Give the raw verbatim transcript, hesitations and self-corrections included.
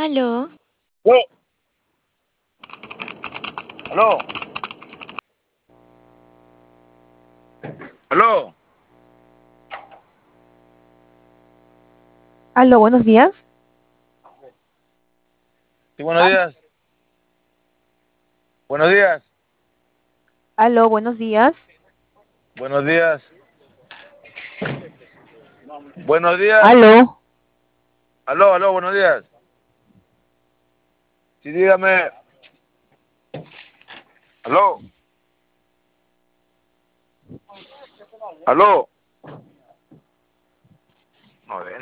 Aló, ¿Qué? ¿Aló? ¿Aló? Aló, buenos días. Sí, buenos días. Buenos días. Aló, buenos días. Buenos días. Buenos días. Aló. Aló, aló, buenos días. Sí, dígame. Aló. Aló. No,